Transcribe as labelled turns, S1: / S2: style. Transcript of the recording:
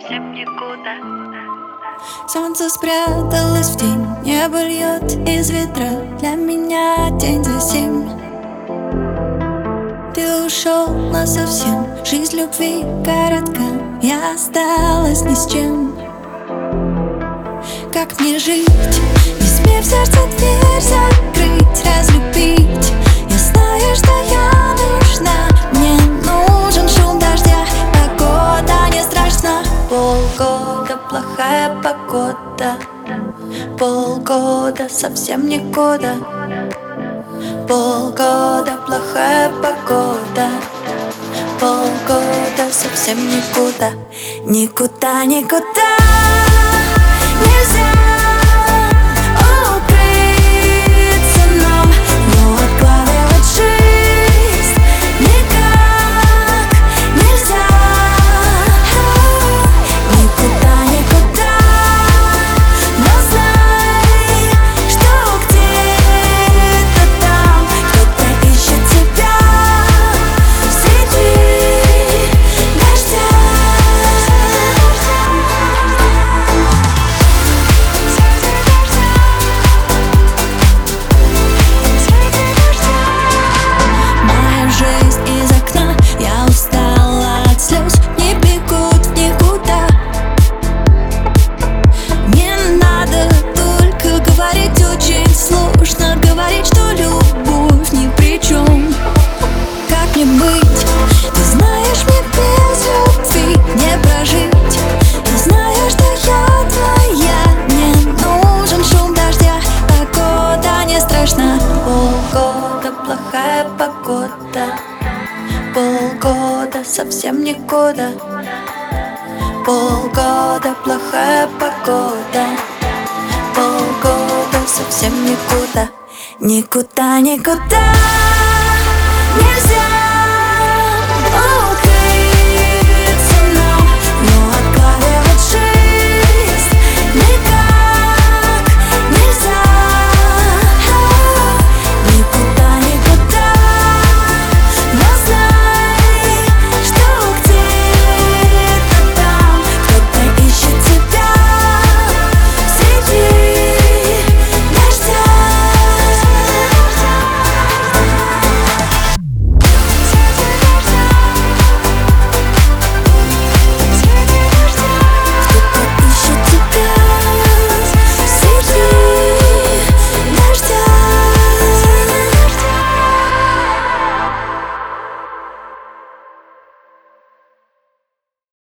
S1: совсем никуда.
S2: Солнце спряталось в тень, небо льет из ведра. Для меня день за 7. Ты ушел насовсем, жизнь любви коротка, я осталась ни с чем. Как мне жить, не смей в сердце дверь закрыть, разлюбить? Я знаю, что я нужна, мне нужен шум дождя. Погода не страшна, полгода плохая погода, полгода совсем никуда. Полгода плохая погода, полгода совсем никуда. Никуда, никуда нельзя укрыться нам, но откладывать жизнь никак нельзя. Никуда, никуда, но знай, что где-то там кто-то ищет тебя среди дождя. Моя жизнь из окна, я устала от слез, не бегут в никуда. Не надо только говорить, очень сложно говорить, что любовь ни при чем. Как мне быть? Ты знаешь, мне без любви не прожить. Я знаю, что я твоя, мне нужен шум дождя. Погода не страшна, полгода плохая погода, полгода совсем никуда. Полгода плохая погода, полгода совсем никуда. Никуда, никуда нельзя